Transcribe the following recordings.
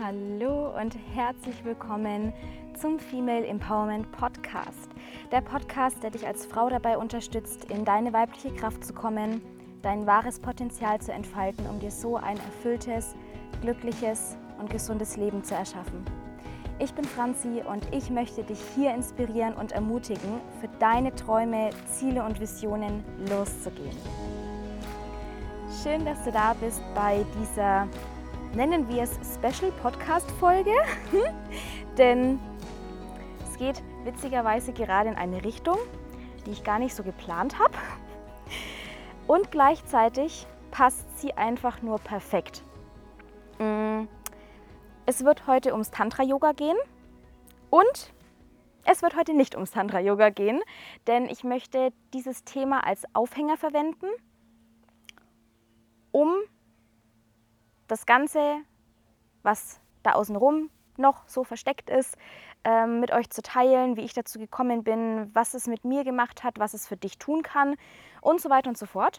Hallo und herzlich willkommen zum Female Empowerment Podcast. Der Podcast, der dich als Frau dabei unterstützt, in deine weibliche Kraft zu kommen, dein wahres Potenzial zu entfalten, um dir so ein erfülltes, glückliches und gesundes Leben zu erschaffen. Ich bin Franzi und ich möchte dich hier inspirieren und ermutigen, für deine Träume, Ziele und Visionen loszugehen. Schön, dass du da bist bei dieser, nennen wir es Special-Podcast-Folge, denn es geht witzigerweise gerade in eine Richtung, die ich gar nicht so geplant habe, und gleichzeitig passt sie einfach nur perfekt. Es wird heute ums Tantra-Yoga gehen und es wird heute nicht ums Tantra-Yoga gehen, denn ich möchte dieses Thema als Aufhänger verwenden, um das Ganze, was da außenrum noch so versteckt ist, mit euch zu teilen, wie ich dazu gekommen bin, was es mit mir gemacht hat, was es für dich tun kann und so weiter und so fort.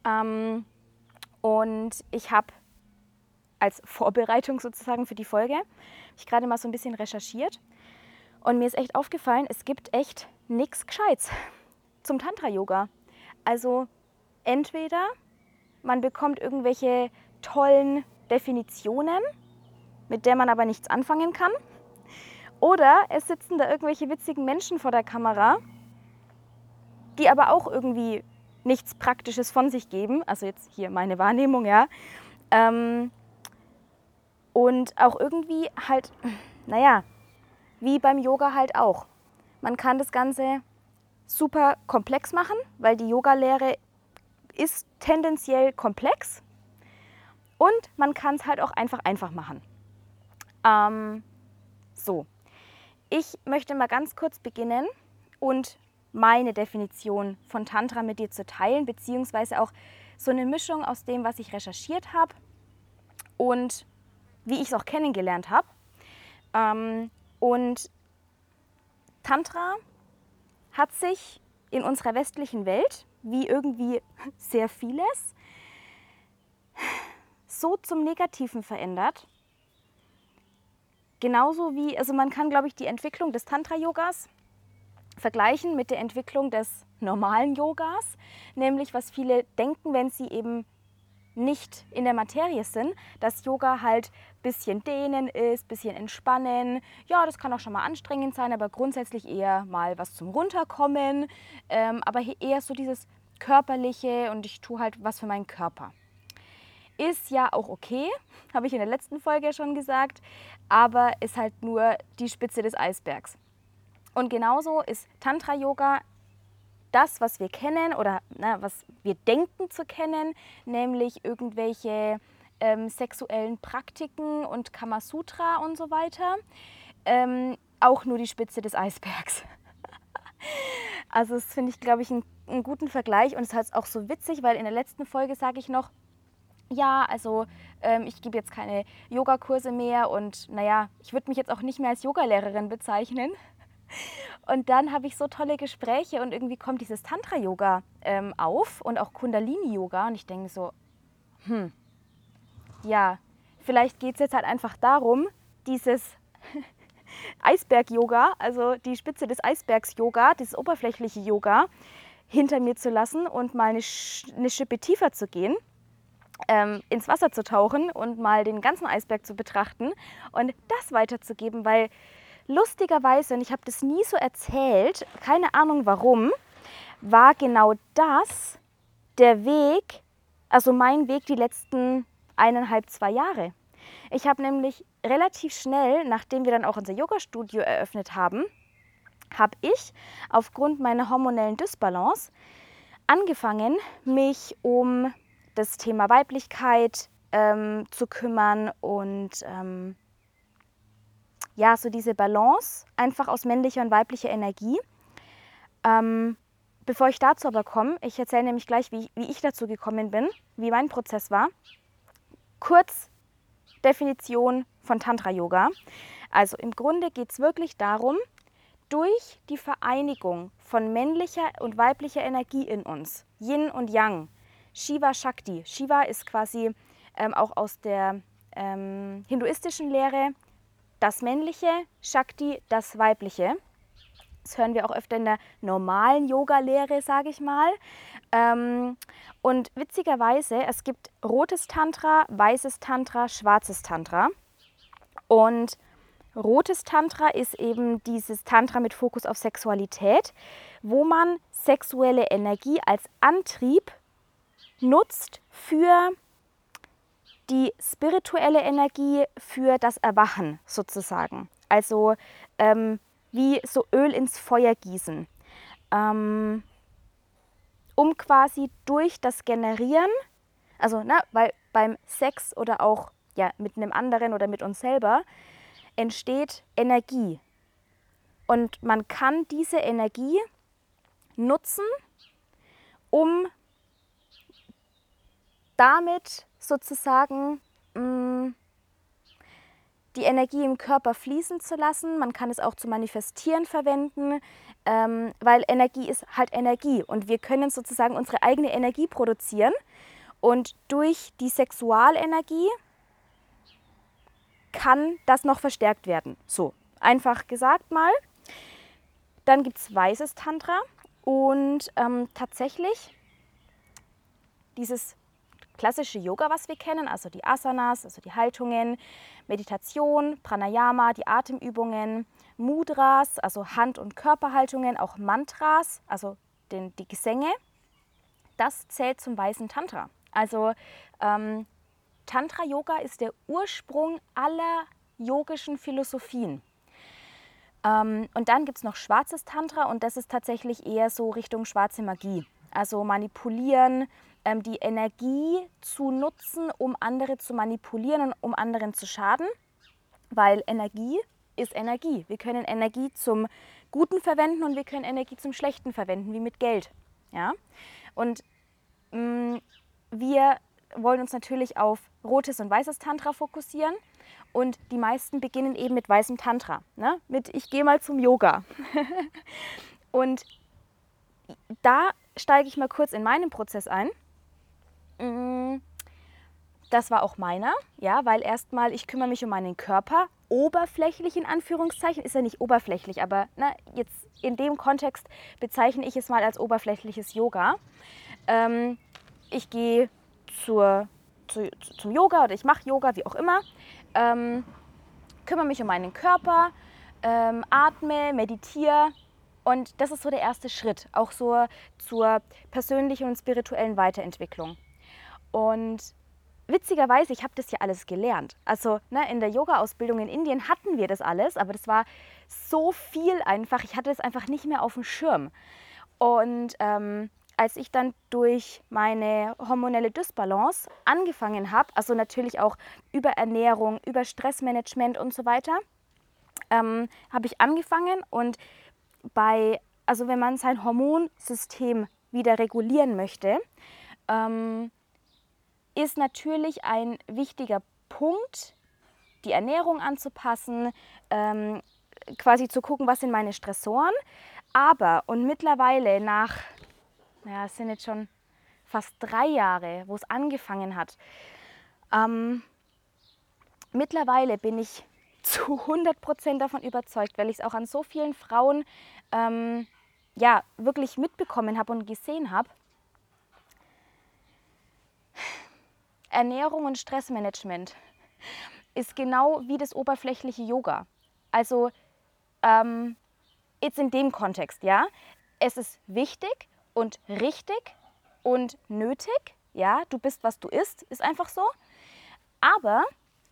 Und ich habe als Vorbereitung sozusagen für die Folge, ich gerade mal so ein bisschen recherchiert und mir ist echt aufgefallen, es gibt echt nichts Gescheites zum Tantra-Yoga. Also entweder man bekommt irgendwelche tollen Definitionen, mit der man aber nichts anfangen kann, oder es sitzen da irgendwelche witzigen Menschen vor der Kamera, die aber auch irgendwie nichts Praktisches von sich geben, also jetzt hier meine Wahrnehmung, ja, und auch irgendwie halt, naja, wie beim Yoga halt auch. Man kann das Ganze super komplex machen, weil die Yogalehre ist tendenziell komplex, und man kann es halt auch einfach machen. So, ich möchte mal ganz kurz beginnen und meine Definition von Tantra mit dir zu teilen, beziehungsweise auch so eine Mischung aus dem, was ich recherchiert habe und wie ich es auch kennengelernt habe. Und Tantra hat sich in unserer westlichen Welt, wie irgendwie sehr vieles, so zum Negativen verändert. Genauso wie, also man kann, glaube ich, die Entwicklung des Tantra-Yogas vergleichen mit der Entwicklung des normalen Yogas, nämlich was viele denken, wenn sie eben nicht in der Materie sind, dass Yoga halt ein bisschen dehnen ist, ein bisschen entspannen. Ja, das kann auch schon mal anstrengend sein, aber grundsätzlich eher mal was zum Runterkommen, aber eher so dieses Körperliche und ich tue halt was für meinen Körper. Ist ja auch okay, habe ich in der letzten Folge schon gesagt, aber ist halt nur die Spitze des Eisbergs. Und genauso ist Tantra-Yoga das, was wir kennen oder was wir denken zu kennen, nämlich irgendwelche sexuellen Praktiken und Kamasutra und so weiter, auch nur die Spitze des Eisbergs. Also das finde ich, glaube ich, einen guten Vergleich, und es ist auch so witzig, weil in der letzten Folge sage ich noch, ja, also ich gebe jetzt keine Yogakurse mehr und naja, ich würde mich jetzt auch nicht mehr als Yogalehrerin bezeichnen. Und dann habe ich so tolle Gespräche und irgendwie kommt dieses Tantra-Yoga auf und auch Kundalini-Yoga und ich denke so, ja, vielleicht geht es jetzt halt einfach darum, dieses Eisberg-Yoga, also die Spitze des Eisbergs-Yoga, dieses oberflächliche Yoga hinter mir zu lassen und mal eine Schippe tiefer zu gehen, ins Wasser zu tauchen und mal den ganzen Eisberg zu betrachten und das weiterzugeben, weil lustigerweise, und ich habe das nie so erzählt, keine Ahnung warum, war genau das der Weg, also mein Weg die letzten 1,5, 2 Jahre. Ich habe nämlich relativ schnell, nachdem wir dann auch unser Yoga-Studio eröffnet haben, habe ich aufgrund meiner hormonellen Dysbalance angefangen, mich um das Thema Weiblichkeit zu kümmern und ja, so diese Balance einfach aus männlicher und weiblicher Energie. Bevor ich dazu aber komme, ich erzähle nämlich gleich, wie ich dazu gekommen bin, wie mein Prozess war. Kurz Definition von Tantra-Yoga. Also im Grunde geht es wirklich darum, durch die Vereinigung von männlicher und weiblicher Energie in uns, Yin und Yang, Shiva Shakti. Shiva ist quasi auch aus der hinduistischen Lehre das Männliche, Shakti das Weibliche. Das hören wir auch öfter in der normalen Yoga-Lehre, sage ich mal. Und witzigerweise, es gibt rotes Tantra, weißes Tantra, schwarzes Tantra. Und rotes Tantra ist eben dieses Tantra mit Fokus auf Sexualität, wo man sexuelle Energie als Antrieb nutzt für die spirituelle Energie, für das Erwachen sozusagen. Also wie so Öl ins Feuer gießen, um quasi durch das Generieren, also weil beim Sex oder auch ja, mit einem anderen oder mit uns selber entsteht Energie. Und man kann diese Energie nutzen, um damit sozusagen die Energie im Körper fließen zu lassen. Man kann es auch zum Manifestieren verwenden, weil Energie ist halt Energie und wir können sozusagen unsere eigene Energie produzieren und durch die Sexualenergie kann das noch verstärkt werden. So, einfach gesagt mal. Dann gibt es weißes Tantra und tatsächlich dieses klassische Yoga, was wir kennen, also die Asanas, also die Haltungen, Meditation, Pranayama, die Atemübungen, Mudras, also Hand- und Körperhaltungen, auch Mantras, also die Gesänge, das zählt zum weißen Tantra. Also Tantra-Yoga ist der Ursprung aller yogischen Philosophien. Und dann gibt es noch schwarzes Tantra und das ist tatsächlich eher so Richtung schwarze Magie. Also manipulieren, die Energie zu nutzen, um andere zu manipulieren und um anderen zu schaden. Weil Energie ist Energie. Wir können Energie zum Guten verwenden und wir können Energie zum Schlechten verwenden, wie mit Geld. Ja? Und wir wollen uns natürlich auf rotes und weißes Tantra fokussieren. Und die meisten beginnen eben mit weißem Tantra, ne? Mit ich gehe mal zum Yoga. Und da steige ich mal kurz in meinen Prozess ein. Das war auch meiner, ja, weil erstmal ich kümmere mich um meinen Körper. Oberflächlich in Anführungszeichen, ist ja nicht oberflächlich, aber jetzt in dem Kontext bezeichne ich es mal als oberflächliches Yoga. Ich gehe zum Yoga oder ich mache Yoga, wie auch immer. Kümmere mich um meinen Körper, atme, meditiere und das ist so der erste Schritt, auch so zur persönlichen und spirituellen Weiterentwicklung. Und witzigerweise, ich habe das ja alles gelernt. Also in der Yoga-Ausbildung in Indien hatten wir das alles, aber das war so viel einfach, ich hatte es einfach nicht mehr auf dem Schirm. Und als ich dann durch meine hormonelle Dysbalance angefangen habe, also natürlich auch über Ernährung, über Stressmanagement und so weiter, habe ich angefangen und also wenn man sein Hormonsystem wieder regulieren möchte, ist natürlich ein wichtiger Punkt, die Ernährung anzupassen, quasi zu gucken, was sind meine Stressoren. Aber, und mittlerweile es sind jetzt schon fast 3 Jahre, wo es angefangen hat, mittlerweile bin ich zu 100% davon überzeugt, weil ich es auch an so vielen Frauen wirklich mitbekommen habe und gesehen habe. Ernährung und Stressmanagement ist genau wie das oberflächliche Yoga. Also jetzt in dem Kontext, ja. Es ist wichtig und richtig und nötig, ja. Du bist, was du isst, ist einfach so. Aber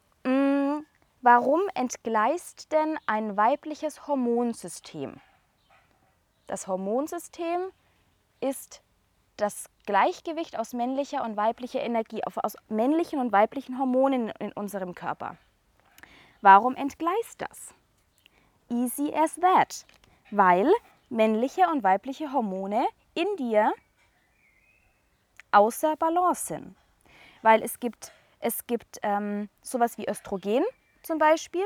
warum entgleist denn ein weibliches Hormonsystem? Das Hormonsystem ist das Gleichgewicht aus männlicher und weiblicher Energie, aus männlichen und weiblichen Hormonen in unserem Körper. Warum entgleist das? Easy as that. Weil männliche und weibliche Hormone in dir außer Balance sind. Weil es gibt sowas wie Östrogen zum Beispiel,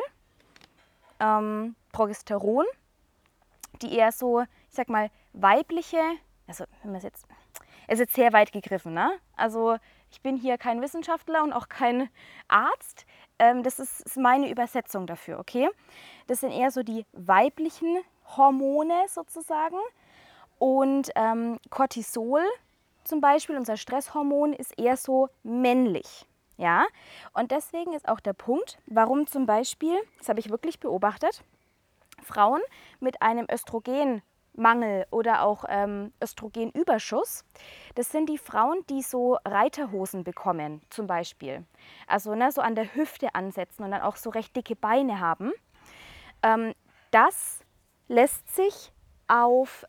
Progesteron, die eher so, ich sag mal, weibliche, also wenn man es ist jetzt sehr weit gegriffen, ne? Also ich bin hier kein Wissenschaftler und auch kein Arzt. Das ist meine Übersetzung dafür, okay? Das sind eher so die weiblichen Hormone sozusagen. Und Cortisol zum Beispiel, unser Stresshormon, ist eher so männlich. Ja? Und deswegen ist auch der Punkt, warum zum Beispiel, das habe ich wirklich beobachtet, Frauen mit einem Östrogenmangel oder auch Östrogenüberschuss, das sind die Frauen, die so Reiterhosen bekommen zum Beispiel. Also ne, so an der Hüfte ansetzen und dann auch so recht dicke Beine haben. Das lässt sich auf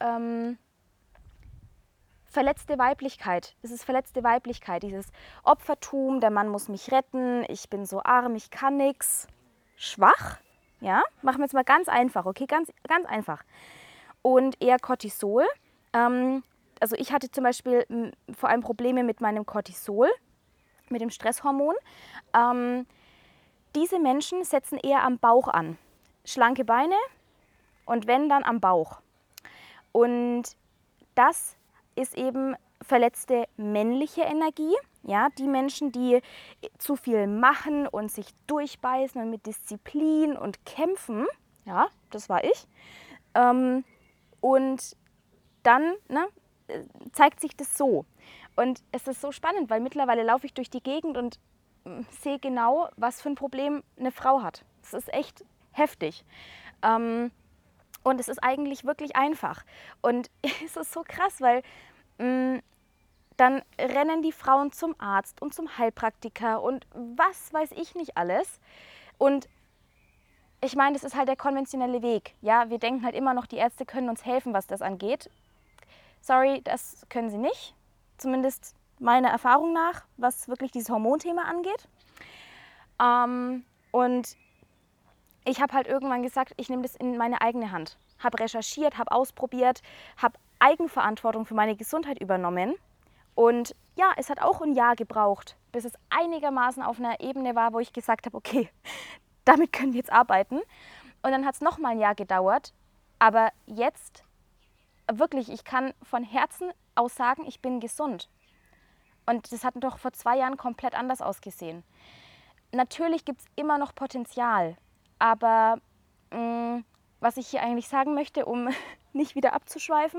verletzte Weiblichkeit. Es ist verletzte Weiblichkeit, dieses Opfertum, der Mann muss mich retten, ich bin so arm, ich kann nichts. Schwach, ja, machen wir jetzt mal ganz einfach, okay, ganz einfach. Und eher Cortisol. Also ich hatte zum Beispiel vor allem Probleme mit meinem Cortisol, mit dem Stresshormon. Diese Menschen setzen eher am Bauch an. Schlanke Beine und wenn, dann am Bauch. Und das ist eben verletzte männliche Energie. Ja, die Menschen, die zu viel machen und sich durchbeißen und mit Disziplin und kämpfen, ja, das war ich. Und dann zeigt sich das so. Und es ist so spannend, weil mittlerweile laufe ich durch die Gegend und sehe genau, was für ein Problem eine Frau hat. Das ist echt heftig. Und es ist eigentlich wirklich einfach. Und es ist so krass, weil dann rennen die Frauen zum Arzt und zum Heilpraktiker und was weiß ich nicht alles. Und ich meine, das ist halt der konventionelle Weg. Ja, wir denken halt immer noch, die Ärzte können uns helfen, was das angeht. Sorry, das können sie nicht. Zumindest meiner Erfahrung nach, was wirklich dieses Hormonthema angeht. Und ich habe halt irgendwann gesagt, ich nehme das in meine eigene Hand. Habe recherchiert, habe ausprobiert, habe Eigenverantwortung für meine Gesundheit übernommen. Und ja, es hat auch ein Jahr gebraucht, bis es einigermaßen auf einer Ebene war, wo ich gesagt habe, okay, damit können wir jetzt arbeiten. Und dann hat es nochmal ein Jahr gedauert. Aber jetzt, wirklich, ich kann von Herzen aus sagen, ich bin gesund. Und das hat doch vor 2 Jahren komplett anders ausgesehen. Natürlich gibt es immer noch Potenzial. Aber was ich hier eigentlich sagen möchte, um nicht wieder abzuschweifen,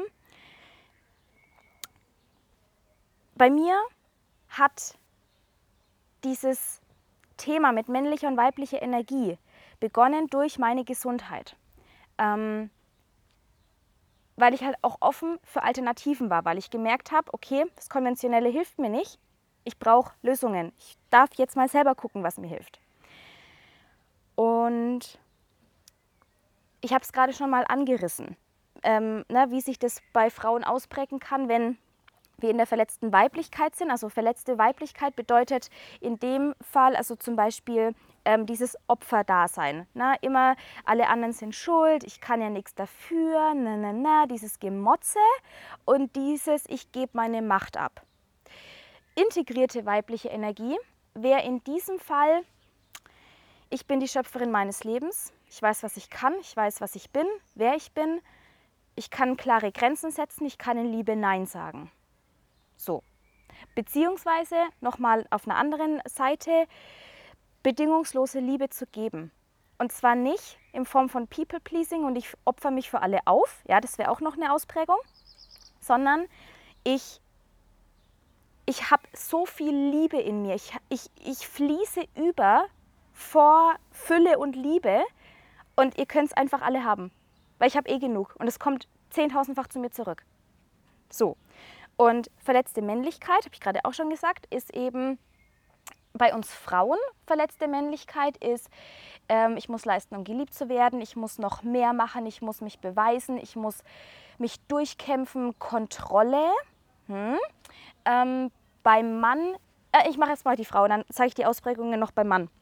bei mir hat dieses Thema mit männlicher und weiblicher Energie begonnen durch meine Gesundheit. Weil ich halt auch offen für Alternativen war, weil ich gemerkt habe, okay, das Konventionelle hilft mir nicht, ich brauche Lösungen. Ich darf jetzt mal selber gucken, was mir hilft. Und ich habe es gerade schon mal angerissen, wie sich das bei Frauen ausprägen kann, wenn wir in der verletzten Weiblichkeit sind. Also verletzte Weiblichkeit bedeutet in dem Fall also zum Beispiel dieses Opferdasein. Immer alle anderen sind schuld, ich kann ja nichts dafür, dieses Gemotze und dieses ich gebe meine Macht ab. Integrierte weibliche Energie wäre in diesem Fall, ich bin die Schöpferin meines Lebens, ich weiß, was ich kann, ich weiß, was ich bin, wer ich bin, ich kann klare Grenzen setzen, ich kann in Liebe Nein sagen. So. Beziehungsweise nochmal auf einer anderen Seite bedingungslose Liebe zu geben. Und zwar nicht in Form von People-Pleasing und ich opfere mich für alle auf, ja, das wäre auch noch eine Ausprägung, sondern ich habe so viel Liebe in mir, ich fließe über vor Fülle und Liebe und ihr könnt es einfach alle haben, weil ich habe eh genug und es kommt 10.000-fach zu mir zurück. So. Und verletzte Männlichkeit, habe ich gerade auch schon gesagt, ist eben bei uns Frauen. Verletzte Männlichkeit ist, ich muss leisten, um geliebt zu werden, ich muss noch mehr machen, ich muss mich beweisen, ich muss mich durchkämpfen, Kontrolle. Beim Mann, ich mache jetzt mal die Frau, dann zeige ich die Ausprägungen noch beim Mann.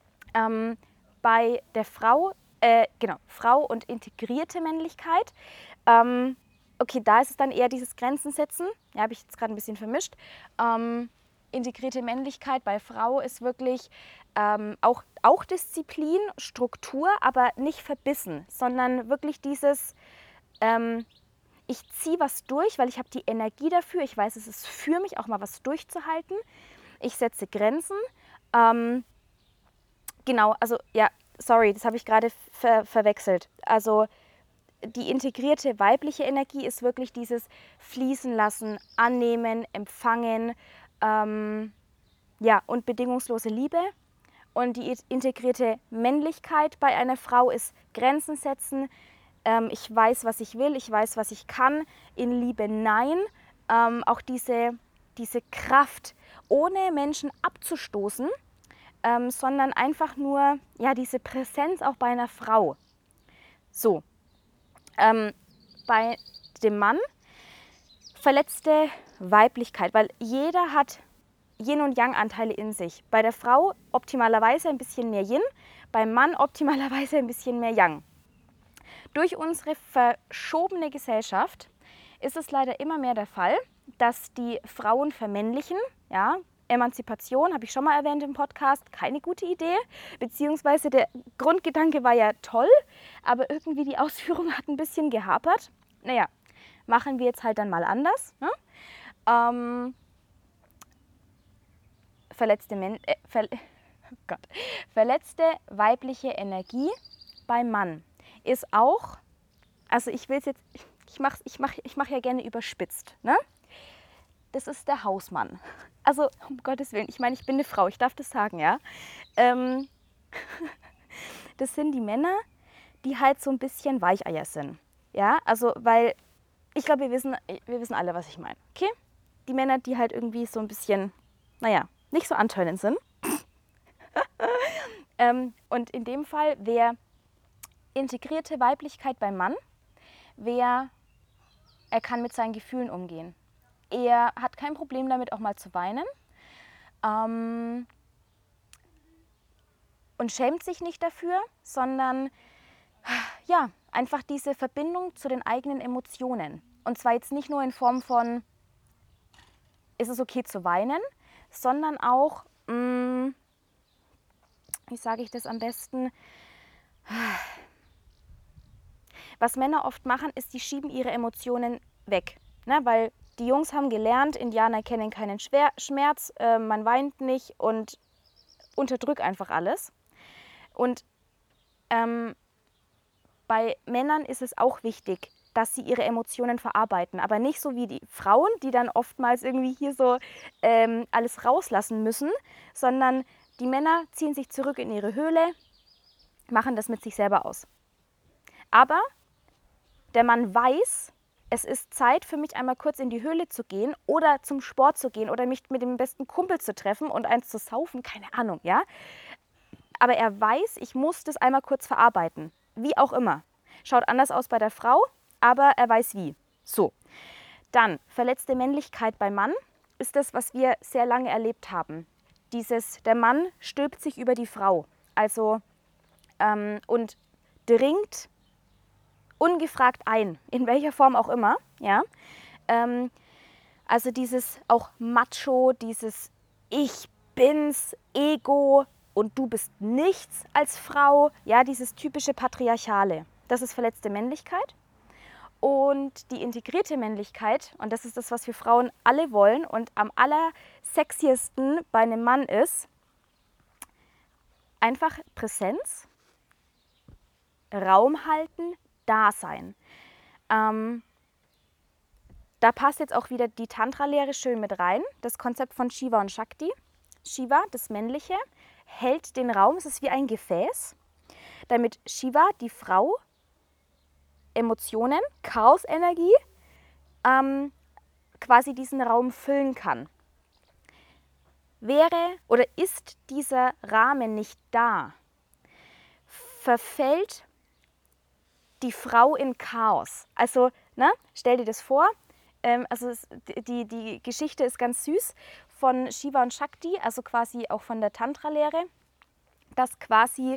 Bei der Frau, Frau und integrierte Männlichkeit, okay, da ist es dann eher dieses Grenzen setzen. Ja, habe ich jetzt gerade ein bisschen vermischt. Integrierte Männlichkeit bei Frau ist wirklich auch Disziplin, Struktur, aber nicht verbissen, sondern wirklich dieses, Ich ziehe was durch, weil ich habe die Energie dafür. Ich weiß, es ist für mich, auch mal was durchzuhalten. Ich setze Grenzen. Genau, also ja, sorry, das habe ich gerade verwechselt. Also die integrierte weibliche Energie ist wirklich dieses Fließen lassen, annehmen, empfangen, ja, und bedingungslose Liebe. Und die integrierte Männlichkeit bei einer Frau ist Grenzen setzen. Ich weiß, was ich will, ich weiß, was ich kann. In Liebe nein. Auch diese Kraft, ohne Menschen abzustoßen, sondern einfach nur ja, diese Präsenz auch bei einer Frau. So, bei dem Mann verletzte Weiblichkeit, weil jeder hat Yin- und Yang-Anteile in sich. Bei der Frau optimalerweise ein bisschen mehr Yin, beim Mann optimalerweise ein bisschen mehr Yang. Durch unsere verschobene Gesellschaft ist es leider immer mehr der Fall, dass die Frauen vermännlichen. Ja, Emanzipation habe ich schon mal erwähnt im Podcast, keine gute Idee. Beziehungsweise der Grundgedanke war ja toll, aber irgendwie die Ausführung hat ein bisschen gehapert. Naja, machen wir jetzt halt dann mal anders. Ne? Verletzte weibliche Energie beim Mann ist auch, also ich will es jetzt, ich mach ja gerne überspitzt, ne? Das ist der Hausmann. Also um Gottes Willen, ich meine, ich bin eine Frau, ich darf das sagen, ja. Das sind die Männer, die halt so ein bisschen Weicheier sind, ja. Also weil ich glaube, wir wissen alle, was ich meine, okay? Die Männer, die halt irgendwie so ein bisschen, naja, nicht so antörnend sind. Und in dem Fall wäre integrierte Weiblichkeit beim Mann, er kann mit seinen Gefühlen umgehen. Er hat kein Problem damit, auch mal zu weinen. Und schämt sich nicht dafür, sondern ja, einfach diese Verbindung zu den eigenen Emotionen. Und zwar jetzt nicht nur in Form von, ist es okay zu weinen, sondern auch, wie sage ich das am besten, was Männer oft machen, ist, die schieben ihre Emotionen weg. Ne? Weil die Jungs haben gelernt, Indianer kennen keinen Schmerz, man weint nicht und unterdrückt einfach alles. Und bei Männern ist es auch wichtig, dass sie ihre Emotionen verarbeiten. Aber nicht so wie die Frauen, die dann oftmals irgendwie hier so alles rauslassen müssen, sondern die Männer ziehen sich zurück in ihre Höhle, machen das mit sich selber aus. Aber der Mann weiß, es ist Zeit für mich einmal kurz in die Höhle zu gehen oder zum Sport zu gehen oder mich mit dem besten Kumpel zu treffen und eins zu saufen, keine Ahnung, ja. Aber er weiß, ich muss das einmal kurz verarbeiten, wie auch immer. Schaut anders aus bei der Frau, aber er weiß wie. So, dann verletzte Männlichkeit beim Mann ist das, was wir sehr lange erlebt haben. Der Mann stülpt sich über die Frau, also und dringt ungefragt ein, in welcher Form auch immer. Ja? Also dieses auch Macho, dieses Ich bin's, Ego und du bist nichts als Frau. Ja, dieses typische Patriarchale. Das ist verletzte Männlichkeit. Und die integrierte Männlichkeit, und das ist das, was wir Frauen alle wollen und am allersexiesten bei einem Mann ist, einfach Präsenz, Raum halten, Dasein. Da passt jetzt auch wieder die Tantra-Lehre schön mit rein, das Konzept von Shiva und Shakti. Shiva, das Männliche, hält den Raum, es ist wie ein Gefäß, damit Shiva, die Frau, Emotionen, Chaosenergie, quasi diesen Raum füllen kann. Wäre oder ist dieser Rahmen nicht da, verfällt die Frau in Chaos. Also, ne, stell dir das vor, die Geschichte ist ganz süß von Shiva und Shakti, also quasi auch von der Tantra-Lehre, dass quasi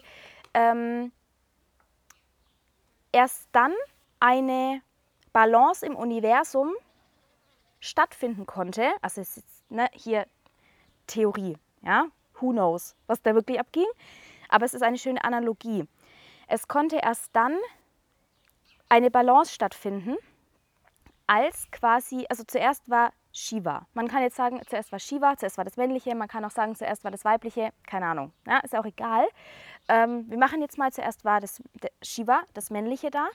erst dann eine Balance im Universum stattfinden konnte, also es ist, ne, hier Theorie, ja, who knows, was da wirklich abging, aber es ist eine schöne Analogie. Es konnte erst dann eine Balance stattfinden, als quasi, also zuerst war Shiva. Man kann jetzt sagen, zuerst war Shiva, zuerst war das Männliche, man kann auch sagen, zuerst war das Weibliche, keine Ahnung, ja, ist auch egal. Wir machen jetzt mal, zuerst war das Shiva, das Männliche da.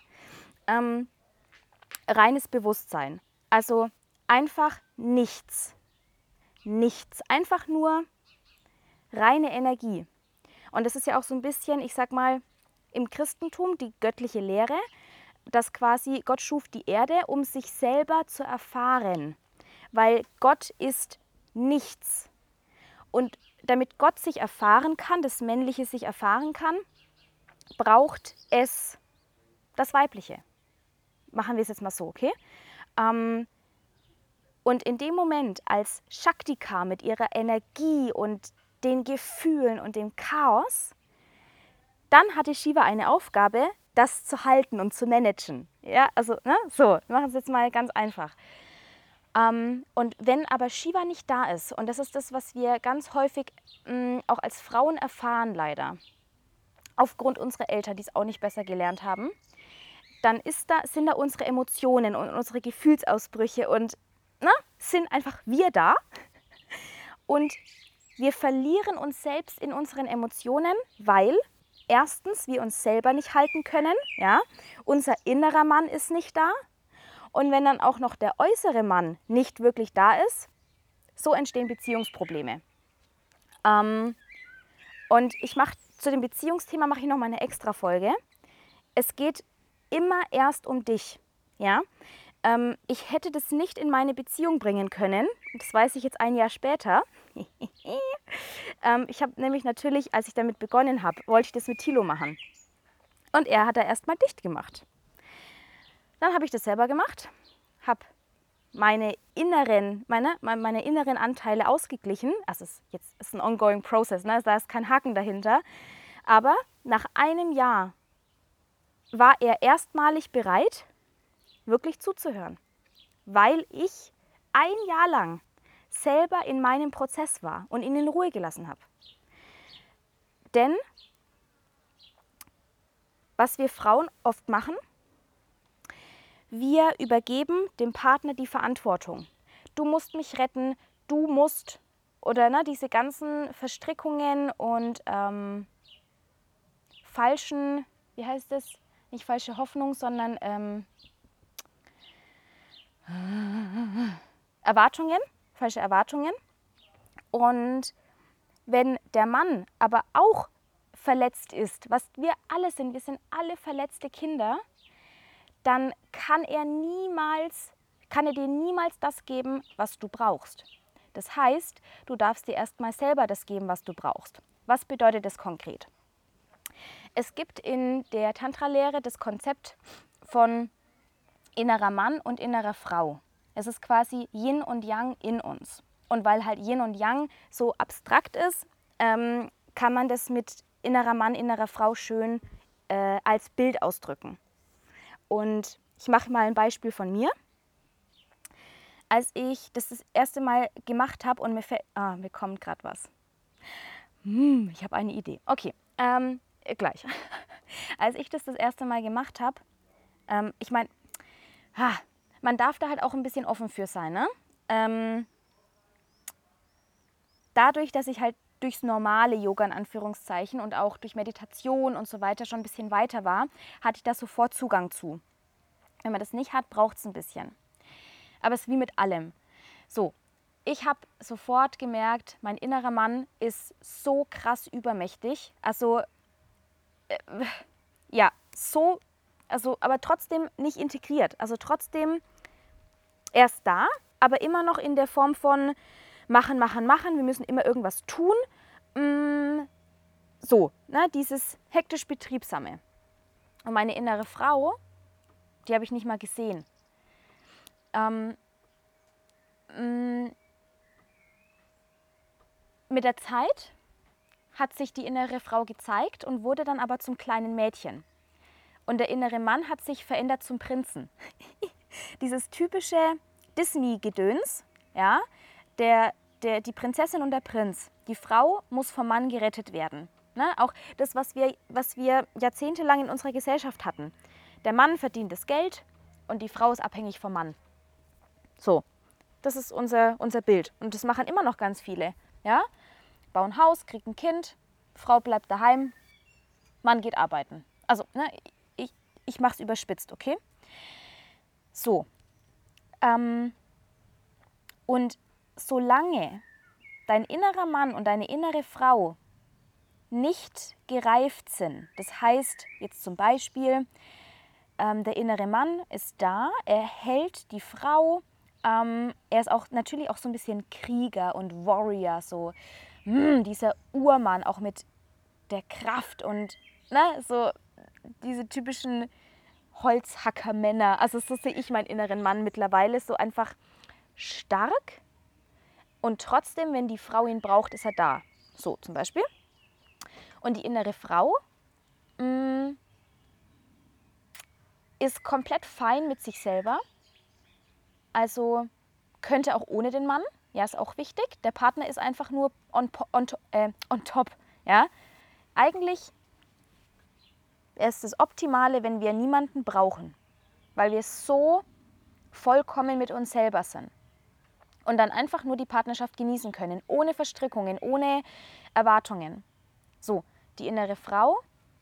Reines Bewusstsein, also einfach nichts, nichts, einfach nur reine Energie. Und das ist ja auch so ein bisschen, ich sag mal, im Christentum die göttliche Lehre, dass quasi Gott schuf die Erde, um sich selber zu erfahren, weil Gott ist nichts. Und damit Gott sich erfahren kann, das Männliche sich erfahren kann, braucht es das Weibliche. Machen wir es jetzt mal so, okay? Und in dem Moment, als Shakti kam mit ihrer Energie und den Gefühlen und dem Chaos, dann hatte Shiva eine Aufgabe, das zu halten und zu managen. Ja, also, ne? So, wir machen es jetzt mal ganz einfach. Und wenn aber Shiva nicht da ist, und das ist das, was wir ganz häufig auch als Frauen erfahren, leider, aufgrund unserer Eltern, die es auch nicht besser gelernt haben, dann sind da unsere Emotionen und unsere Gefühlsausbrüche und sind einfach wir da. Und wir verlieren uns selbst in unseren Emotionen, weil erstens wir uns selber nicht halten können. Ja? Unser innerer Mann ist nicht da. Und wenn dann auch noch der äußere Mann nicht wirklich da ist, so entstehen Beziehungsprobleme. Und zu dem Beziehungsthema mache ich noch mal eine extra Folge. Es geht immer erst um dich. Ja? Ich hätte das nicht in meine Beziehung bringen können. Das weiß ich jetzt ein Jahr später. Ich habe nämlich natürlich, als ich damit begonnen habe, wollte ich das mit Thilo machen. Und er hat da erstmal dicht gemacht. Dann habe ich das selber gemacht, habe meine inneren Anteile ausgeglichen. Also jetzt ist ein ongoing process, ne? Da ist kein Haken dahinter. Aber nach einem Jahr war er erstmalig bereit, wirklich zuzuhören, weil ich ein Jahr lang selber in meinem Prozess war und ihn in Ruhe gelassen habe. Denn was wir Frauen oft machen, wir übergeben dem Partner die Verantwortung. Du musst mich retten, du musst, oder diese ganzen Verstrickungen und falschen, wie heißt es, nicht falsche Hoffnung, sondern falsche Erwartungen. Und wenn der Mann aber auch verletzt ist, was wir alle sind, wir sind alle verletzte Kinder, dann kann er dir niemals das geben, was du brauchst. Das heißt, du darfst dir erstmal selber das geben, was du brauchst. Was bedeutet das konkret? Es gibt in der Tantra-Lehre das Konzept von innerer Mann und innerer Frau. Es ist quasi Yin und Yang in uns. Und weil halt Yin und Yang so abstrakt ist, kann man das mit innerer Mann, innerer Frau schön als Bild ausdrücken. Und ich mache mal ein Beispiel von mir. Als ich das erste Mal gemacht habe und mir kommt gerade was. Ich habe eine Idee. Okay, gleich. Als ich das erste Mal gemacht habe, ich meine, man darf da halt auch ein bisschen offen für sein. Ne? Dadurch, dass ich halt durchs normale Yoga in Anführungszeichen und auch durch Meditation und so weiter schon ein bisschen weiter war, hatte ich da sofort Zugang zu. Wenn man das nicht hat, braucht es ein bisschen. Aber es ist wie mit allem. So, ich habe sofort gemerkt, mein innerer Mann ist so krass übermächtig. Also, aber trotzdem nicht integriert. Also trotzdem erst da, aber immer noch in der Form von machen, machen, machen. Wir müssen immer irgendwas tun. Dieses hektisch Betriebsame. Und meine innere Frau, die habe ich nicht mal gesehen. Mit der Zeit hat sich die innere Frau gezeigt und wurde dann aber zum kleinen Mädchen. Und der innere Mann hat sich verändert zum Prinzen. Dieses typische Disney-Gedöns, ja, die Prinzessin und der Prinz. Die Frau muss vom Mann gerettet werden. Ne? Auch das, was wir jahrzehntelang in unserer Gesellschaft hatten. Der Mann verdient das Geld und die Frau ist abhängig vom Mann. So, das ist unser Bild. Und das machen immer noch ganz viele. Ja? Bauen Haus, kriegt ein Kind, Frau bleibt daheim, Mann geht arbeiten. Also, ne, ich mache es überspitzt, okay? So. Und solange dein innerer Mann und deine innere Frau nicht gereift sind, das heißt jetzt zum Beispiel, der innere Mann ist da, er hält die Frau, er ist auch natürlich auch so ein bisschen Krieger und Warrior, so dieser Urmann, auch mit der Kraft und ne, so diese typischen Holzhackermänner. Also so sehe ich meinen inneren Mann mittlerweile, so einfach stark und trotzdem, wenn die Frau ihn braucht, ist er da. So zum Beispiel. Und die innere Frau ist komplett fein mit sich selber. Also könnte auch ohne den Mann. Ja, ist auch wichtig. Der Partner ist einfach nur on top. Ja? Eigentlich ist das Optimale, wenn wir niemanden brauchen, weil wir so vollkommen mit uns selber sind. Und dann einfach nur die Partnerschaft genießen können, ohne Verstrickungen, ohne Erwartungen. So, die innere Frau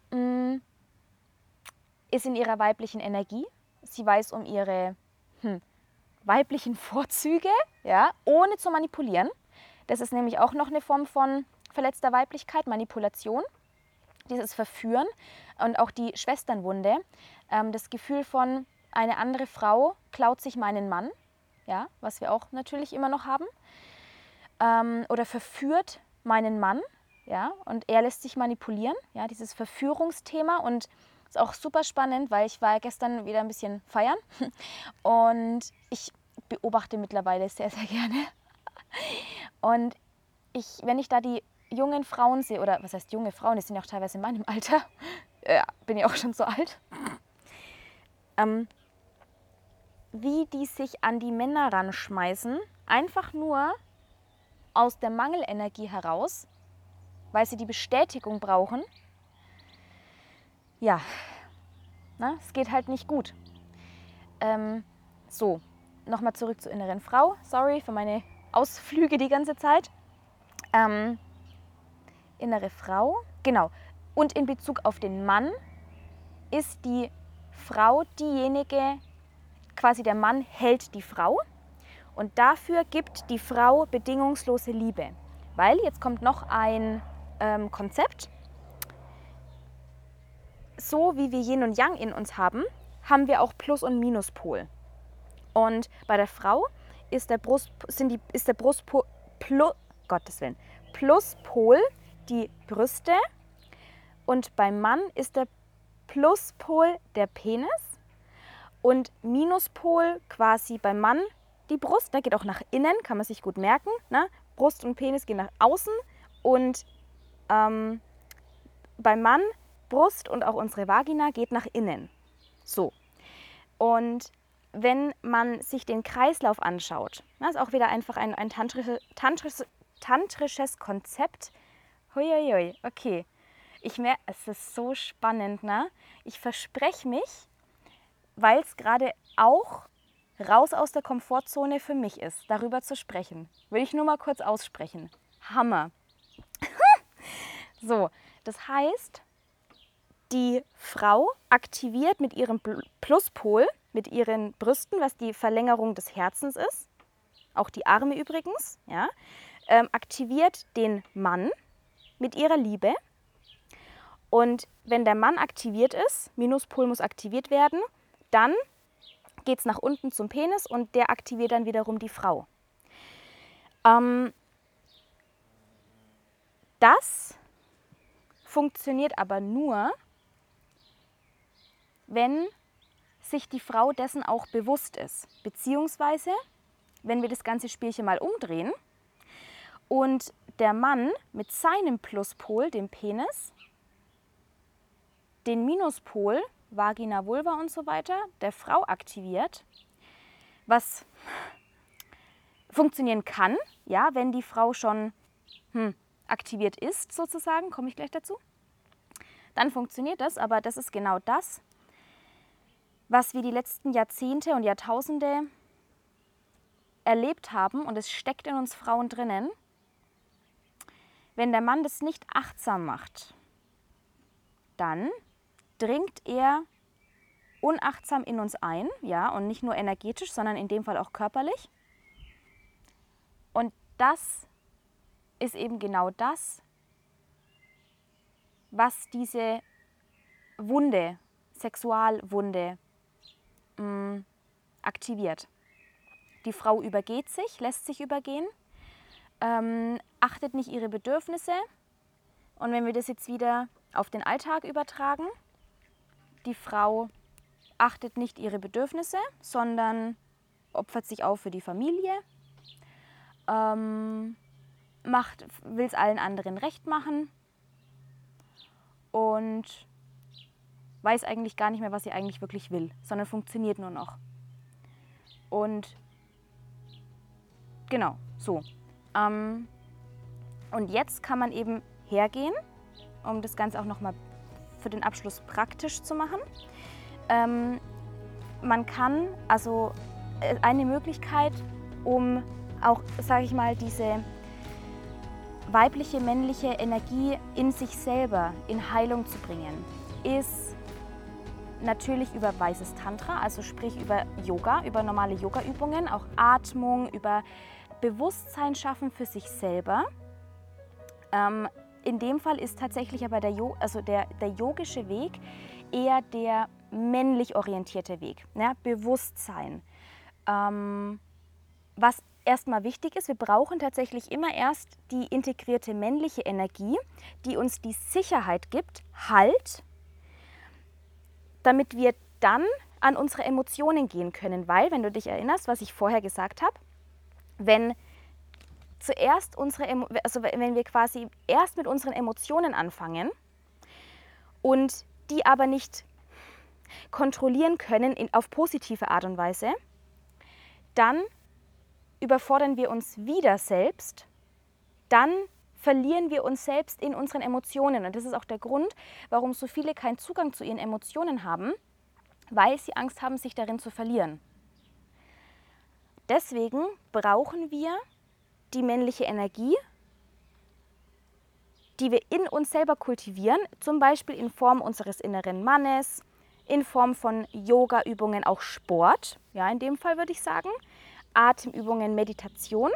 ist in ihrer weiblichen Energie. Sie weiß um ihre weiblichen Vorzüge, ja, ohne zu manipulieren. Das ist nämlich auch noch eine Form von verletzter Weiblichkeit, Manipulation, dieses Verführen und auch die Schwesternwunde, das Gefühl von, eine andere Frau klaut sich meinen Mann, ja, was wir auch natürlich immer noch haben, oder verführt meinen Mann, ja, und er lässt sich manipulieren, ja, dieses Verführungsthema. Und ist auch super spannend, weil ich war ja gestern wieder ein bisschen feiern und ich beobachte mittlerweile sehr, sehr gerne. Und wenn ich da die jungen Frauen sehe, oder was heißt junge Frauen, die sind ja auch teilweise in meinem Alter, ja, bin ja auch schon so alt, wie die sich an die Männer ranschmeißen, einfach nur aus der Mangelenergie heraus, weil sie die Bestätigung brauchen. Ja, es geht halt nicht gut. So, nochmal zurück zur inneren Frau. Sorry für meine Ausflüge die ganze Zeit. Innere Frau, genau. Und in Bezug auf den Mann ist die Frau diejenige, quasi der Mann hält die Frau und dafür gibt die Frau bedingungslose Liebe. Weil, jetzt kommt noch ein Konzept, so wie wir Yin und Yang in uns haben, haben wir auch Plus- und Minuspol. Und bei der Frau ist der Pluspol die Brüste und beim Mann ist der Pluspol der Penis und Minuspol quasi beim Mann die Brust. Da geht auch nach innen, kann man sich gut merken. Ne? Brust und Penis gehen nach außen und beim Mann Brust und auch unsere Vagina geht nach innen. So. Und wenn man sich den Kreislauf anschaut, das ist auch wieder einfach ein tantrisches Konzept. Huiuiui, okay. Ich merke, es ist so spannend, ne? Ich verspreche mich, weil es gerade auch raus aus der Komfortzone für mich ist, darüber zu sprechen. Will ich nur mal kurz aussprechen. Hammer. So, das heißt, die Frau aktiviert mit ihrem Pluspol, mit ihren Brüsten, was die Verlängerung des Herzens ist, auch die Arme übrigens, ja, aktiviert den Mann mit ihrer Liebe. Und wenn der Mann aktiviert ist, Minuspol muss aktiviert werden, dann geht es nach unten zum Penis und der aktiviert dann wiederum die Frau. Das funktioniert aber nur, wenn sich die Frau dessen auch bewusst ist. Beziehungsweise, wenn wir das ganze Spielchen mal umdrehen und der Mann mit seinem Pluspol, dem Penis, den Minuspol, Vagina, Vulva und so weiter, der Frau aktiviert, was funktionieren kann, ja, wenn die Frau schon aktiviert ist, sozusagen, komme ich gleich dazu, dann funktioniert das, aber das ist genau das, was wir die letzten Jahrzehnte und Jahrtausende erlebt haben, und es steckt in uns Frauen drinnen, wenn der Mann das nicht achtsam macht, dann dringt er unachtsam in uns ein, ja, und nicht nur energetisch, sondern in dem Fall auch körperlich. Und das ist eben genau das, was diese Wunde, Sexualwunde, aktiviert. Die Frau übergeht sich, lässt sich übergehen, achtet nicht ihre Bedürfnisse. Und wenn wir das jetzt wieder auf den Alltag übertragen, die Frau achtet nicht ihre Bedürfnisse, sondern opfert sich auf für die Familie, will es allen anderen recht machen und weiß eigentlich gar nicht mehr, was sie eigentlich wirklich will, sondern funktioniert nur noch. Und genau, so. Und jetzt kann man eben hergehen, um das Ganze auch nochmal für den Abschluss praktisch zu machen. Man kann, also eine Möglichkeit, um auch, sage ich mal, diese weibliche, männliche Energie in sich selber in Heilung zu bringen, ist natürlich über weißes Tantra, also sprich über Yoga, über normale Yoga-Übungen, auch Atmung, über Bewusstsein schaffen für sich selber. In dem Fall ist tatsächlich aber der yogische Weg eher der männlich orientierte Weg, ne? Bewusstsein. Was erstmal wichtig ist, wir brauchen tatsächlich immer erst die integrierte männliche Energie, die uns die Sicherheit gibt, Halt, damit wir dann an unsere Emotionen gehen können. Weil, wenn du dich erinnerst, was ich vorher gesagt habe, wenn wir quasi erst mit unseren Emotionen anfangen und die aber nicht kontrollieren können auf positive Art und Weise, dann überfordern wir uns wieder selbst, dann verlieren wir uns selbst in unseren Emotionen. Und das ist auch der Grund, warum so viele keinen Zugang zu ihren Emotionen haben, weil sie Angst haben, sich darin zu verlieren. Deswegen brauchen wir die männliche Energie, die wir in uns selber kultivieren, zum Beispiel in Form unseres inneren Mannes, in Form von Yoga-Übungen, auch Sport, ja, in dem Fall würde ich sagen, Atemübungen, Meditation,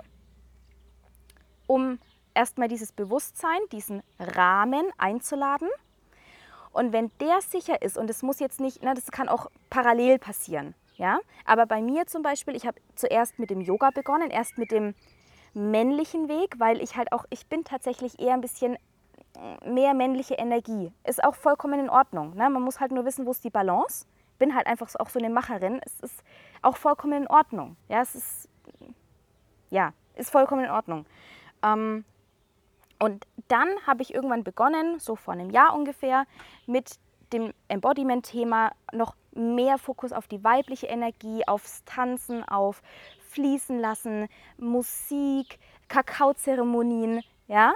um erstmal dieses Bewusstsein, diesen Rahmen einzuladen. Und wenn der sicher ist, und das muss jetzt nicht, das kann auch parallel passieren, ja, aber bei mir zum Beispiel, ich habe zuerst mit dem Yoga begonnen, erst mit dem männlichen Weg, weil ich bin tatsächlich eher ein bisschen mehr männliche Energie. Ist auch vollkommen in Ordnung, ne? Man muss halt nur wissen, wo ist die Balance. Bin halt einfach auch so eine Macherin. Es ist auch vollkommen in Ordnung. Ja, ist vollkommen in Ordnung. Und dann habe ich irgendwann begonnen, so vor einem Jahr ungefähr, mit dem Embodiment-Thema noch mehr Fokus auf die weibliche Energie, aufs Tanzen, auf Fließen lassen, Musik, Kakaozeremonien, ja.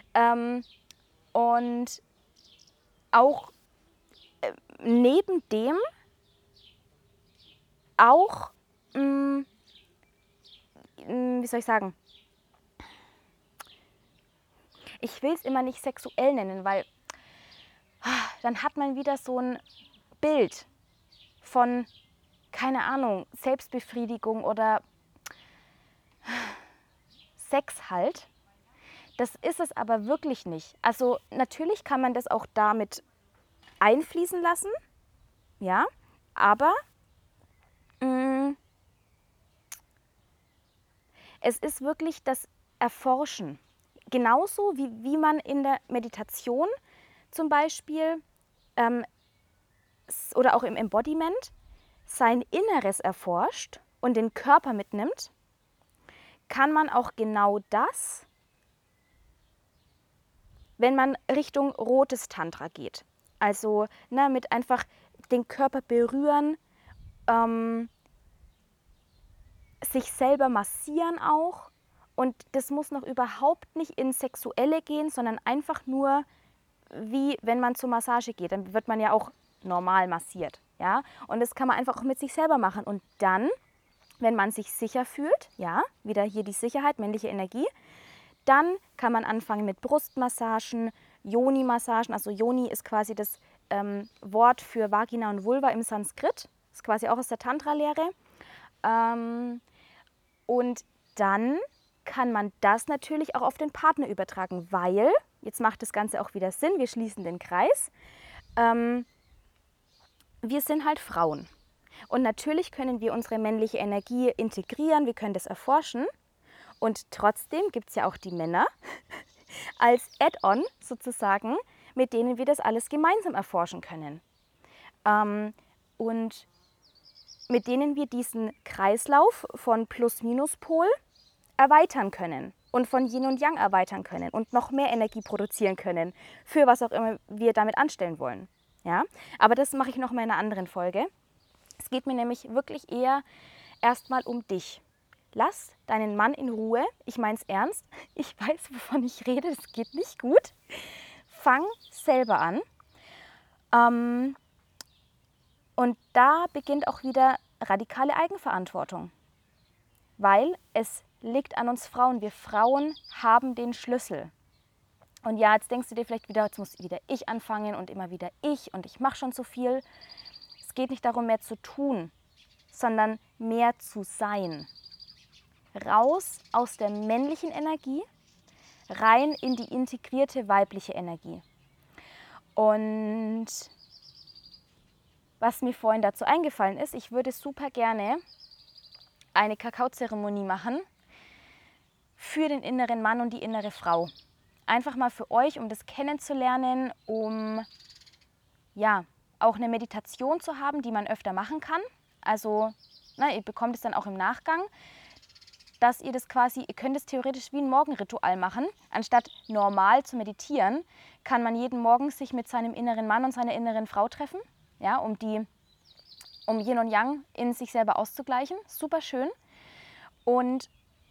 Und auch neben dem auch, wie soll ich sagen, ich will es immer nicht sexuell nennen, weil dann hat man wieder so ein Bild von, keine Ahnung, Selbstbefriedigung oder Sex halt. Das ist es aber wirklich nicht. Also natürlich kann man das auch damit einfließen lassen, ja, aber es ist wirklich das Erforschen. Genauso wie man in der Meditation zum Beispiel oder auch im Embodiment sein Inneres erforscht und den Körper mitnimmt, kann man auch genau das, wenn man Richtung rotes Tantra geht. Also mit einfach den Körper berühren, sich selber massieren auch. Und das muss noch überhaupt nicht ins Sexuelle gehen, sondern einfach nur, wie wenn man zur Massage geht. Dann wird man ja auch normal massiert. Ja? Und das kann man einfach auch mit sich selber machen. Und dann Wenn man sich sicher fühlt, ja, wieder hier die Sicherheit, männliche Energie, dann kann man anfangen mit Brustmassagen, Yoni-Massagen. Also Yoni ist quasi das Wort für Vagina und Vulva im Sanskrit. Ist quasi auch aus der Tantra-Lehre. Und dann kann man das natürlich auch auf den Partner übertragen, weil, jetzt macht das Ganze auch wieder Sinn, wir schließen den Kreis, wir sind halt Frauen. Und natürlich können wir unsere männliche Energie integrieren, wir können das erforschen. Und trotzdem gibt es ja auch die Männer als Add-on sozusagen, mit denen wir das alles gemeinsam erforschen können. Und mit denen wir diesen Kreislauf von Plus-Minus-Pol erweitern können und von Yin und Yang erweitern können und noch mehr Energie produzieren können, für was auch immer wir damit anstellen wollen. Ja? Aber das mache ich noch mal in einer anderen Folge. Es geht mir nämlich wirklich eher erstmal um dich. Lass deinen Mann in Ruhe. Ich meine es ernst. Ich weiß, wovon ich rede. Das geht nicht gut. Fang selber an. Und da beginnt auch wieder radikale Eigenverantwortung. Weil es liegt an uns Frauen. Wir Frauen haben den Schlüssel. Und ja, jetzt denkst du dir vielleicht wieder, jetzt muss wieder ich anfangen und immer wieder ich und ich mache schon so viel. Es geht nicht darum, mehr zu tun, sondern mehr zu sein. Raus aus der männlichen Energie, rein in die integrierte weibliche Energie. Und was mir vorhin dazu eingefallen ist, ich würde super gerne eine Kakaozeremonie machen für den inneren Mann und die innere Frau. Einfach mal für euch, um das kennenzulernen, um ja, auch eine Meditation zu haben, die man öfter machen kann. Also, ihr bekommt es dann auch im Nachgang, dass ihr das quasi, ihr könnt es theoretisch wie ein Morgenritual machen. Anstatt normal zu meditieren, kann man jeden Morgen sich mit seinem inneren Mann und seiner inneren Frau treffen, ja, um Yin und Yang in sich selber auszugleichen. Super schön. Und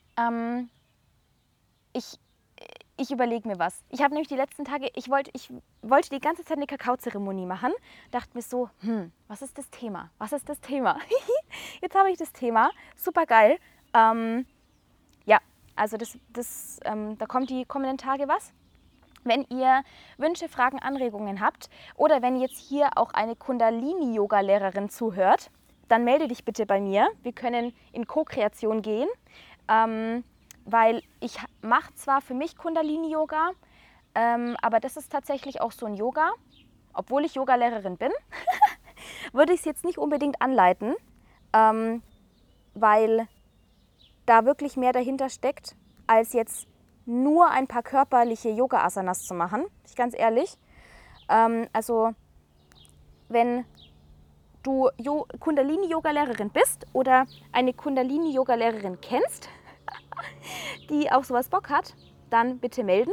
ich überlege mir was. Ich habe nämlich die letzten Tage, ich wollte die ganze Zeit eine Kakaozeremonie machen. Dachte mir so, was ist das Thema? Was ist das Thema? Jetzt habe ich das Thema. Super geil. Ja, also da kommt die kommenden Tage was. Wenn ihr Wünsche, Fragen, Anregungen habt oder wenn jetzt hier auch eine Kundalini-Yoga-Lehrerin zuhört, dann melde dich bitte bei mir. Wir können in Co-Kreation gehen. Weil ich mache zwar für mich Kundalini-Yoga, aber das ist tatsächlich auch so ein Yoga. Obwohl ich Yogalehrerin bin, würde ich es jetzt nicht unbedingt anleiten, weil da wirklich mehr dahinter steckt, als jetzt nur ein paar körperliche Yoga-Asanas zu machen. Bin ich ganz ehrlich. Also wenn du Kundalini-Yoga-Lehrerin bist oder eine Kundalini-Yoga-Lehrerin kennst, die auf sowas Bock hat, dann bitte melden.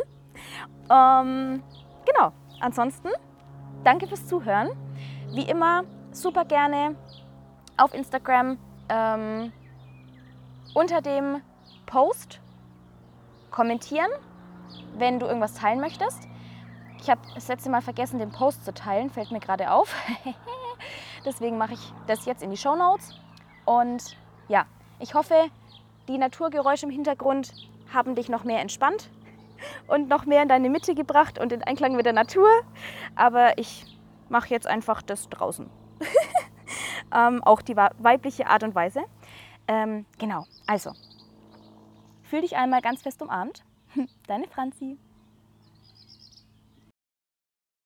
Genau, ansonsten danke fürs Zuhören. Wie immer super gerne auf Instagram unter dem Post kommentieren, wenn du irgendwas teilen möchtest. Ich habe das letzte Mal vergessen, den Post zu teilen, fällt mir gerade auf. Deswegen mache ich das jetzt in die Shownotes. Und ja, ich hoffe, die Naturgeräusche im Hintergrund haben dich noch mehr entspannt und noch mehr in deine Mitte gebracht und in Einklang mit der Natur. Aber ich mache jetzt einfach das draußen. Auch die weibliche Art und Weise. Genau, also, fühl dich einmal ganz fest umarmt. Deine Franzi.